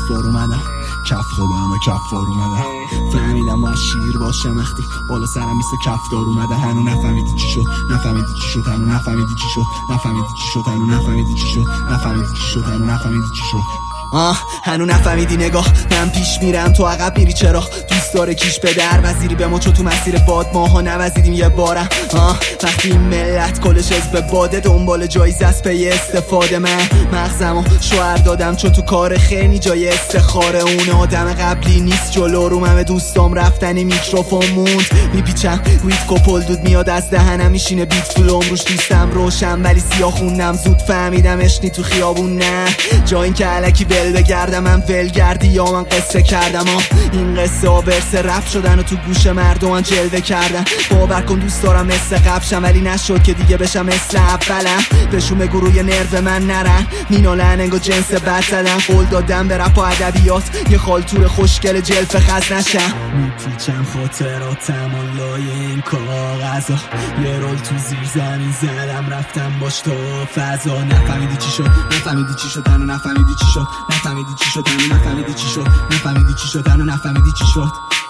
کفار اومدم، کف دادم و کفار اومدم. فهمیدم باید شیر باشم وقتی بالا سرم مثل کفدار اومده. هنو نفهمیدی چی شد، نفهمیدی چی شد، هنو نفهمیدی چی شد، نفهمیدی چی شد، هنو نفهمیدی چی شد، نفهمیدی چی شد، هنو نفهمیدی چی شد. هنو نفهمیدی نگاه، من پیش میرم تو عقب میری چرا؟ دوست داره کیش به در وزیری به ما چو تو مسیر باد ماها نوزیدیم یه بارم. وقتی این ملت کلش حزب باده دنبال جایزه است پی استفاده. من مغزمو شوهر دادم چون تو کار خیلی جای استخاره. اون آدم قبلی نیست جلو رو همه دوستام رفتنی میکروفون موند. میپیچم ویت کپل دود میاد از دهنم میشینه بیت فلوم روش دوستم روشن ولی سیاه خوندم زود فهمیدم اشنی تو خیابون نه جا این که علکی بل بگردم. من ولگردی یا من قصه کردم این قصه ها ورس رپ شدن و تو گوش مردم جلوه کردن. باور کن دوست دارم مثل قبشم ولی نشد که دیگه بشم مثل اولم. بهشون بگو روی نرو من نرن مینالن انگا جنس بد زدن. قول دادم به رپ و ادبیات یه خالتور خوشگل جلف خز نشم. میپیچم خاطراتم و لای این کاغذا یه رول تو زیر زمین زدم رفتم باش تو فضا. نفهمیدی چی شد، نفهمیدی چی شد، هنو نفهمیدی چی شد، نفهمیدی چی شد، هنو نفهمیدی چی شد، نفهمیدی چی شد، هنو نفهمیدی چی شد.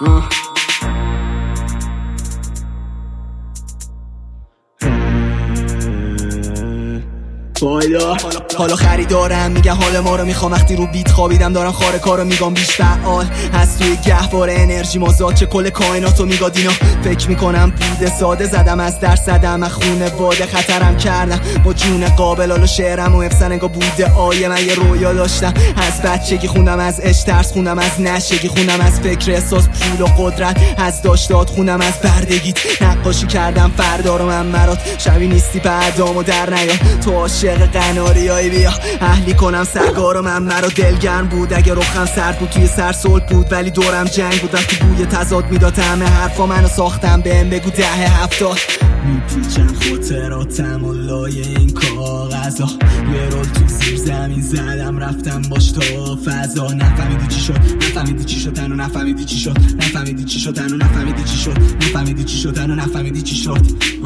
حالا خریدارم میگن حال ما رو میخوام. وقتی رو بیت خوابیدم دارم خاره کارو میگم بیش فعال از توی گهواره انرژی مازاد چه کل کائناتو میگاد. اینا فکر میکنم بوده ساده زدم از درس زدم از خونه باده خطرم کردم با جون قابل. حالا شعرم و افسن انگا بوده آیه. من یه رویا داشتم از بچگی خوندم از عشق ترس خوندم از نشگی خوندم از فکر احساس پول و قدرت از داشتات خوندم از بردگیت. نقاشی کردم فردا رو من مرات شبی نیستی بعدامو در نیا تو عاشق قناریایی بیا اهلی کنم سرگارو. من مرا دلگرم بود اگه رخم سرد بود توی سر صلح بود ولی دورم جنگ بود. وقتی بوی تضاد میداد همه حرفا منو ساختم بهم بگو 10-70. میپیچم خاطراتم و لای این کاغذا یه رول تو زیر زمین زدم رفتم باش تا فضا. نفهمیدی چی شد، نفهمیدی چی شد، هنو نفهمیدی چی شد، نفهمیدی چی شد، هنو نفهمیدی چی شد، نفهمیدی چی شد، هنو نفهمیدی چی شد.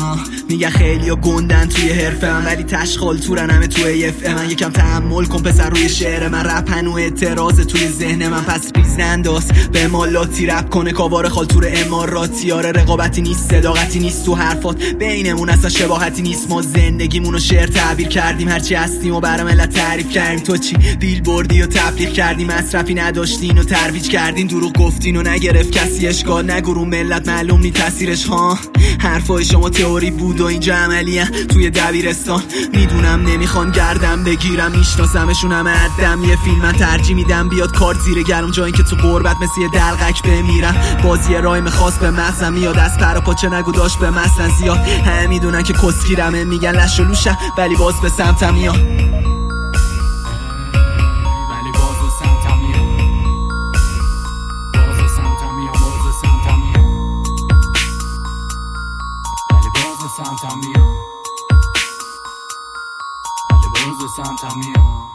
میگه خیلیا گندن توی حرفه من ولی تشخال تورن همه توی اف من. یکم تحمل کن پسر روی شعر من رپ هنو اعتراض توی ذهن من. پس ریزنداز به مالاتی رپ کنه کاوار خالتور اماراتی. آره رقابتی نیست صداقتی نیست تو حرفات بینمون اصلا شباهتی نیست. ما زندگیمونو شعر تعبیر کردیم هرچی هستیم و برای ملت تعریف کردیم. تو چی بیل بردی و تبلیغ کردی مصرفی نداشتین و ترویج کردین. دروغ گفتین و نگرفت کسی اشکال نگو رو ملت معلوم نی تاثیرش ها. حرفای شما تئوری بود و اینجا عملیه توی دبیرستان. میدونم نمیخوان گردم بگیرم میشناسمشون همه عدم. یه فیلم من ترجیح میدم بیاد کار زیر گرم جایی که تو غربت مثل یه دلقک بمیرم. بازی رایم خاص به مغزم میاد از پر و پاچه نگو داشت به مثلا زیاد. همه میدونن که کسگیرمه میگن لش و لوشم ولی باز به سمتم میاد. Santa mia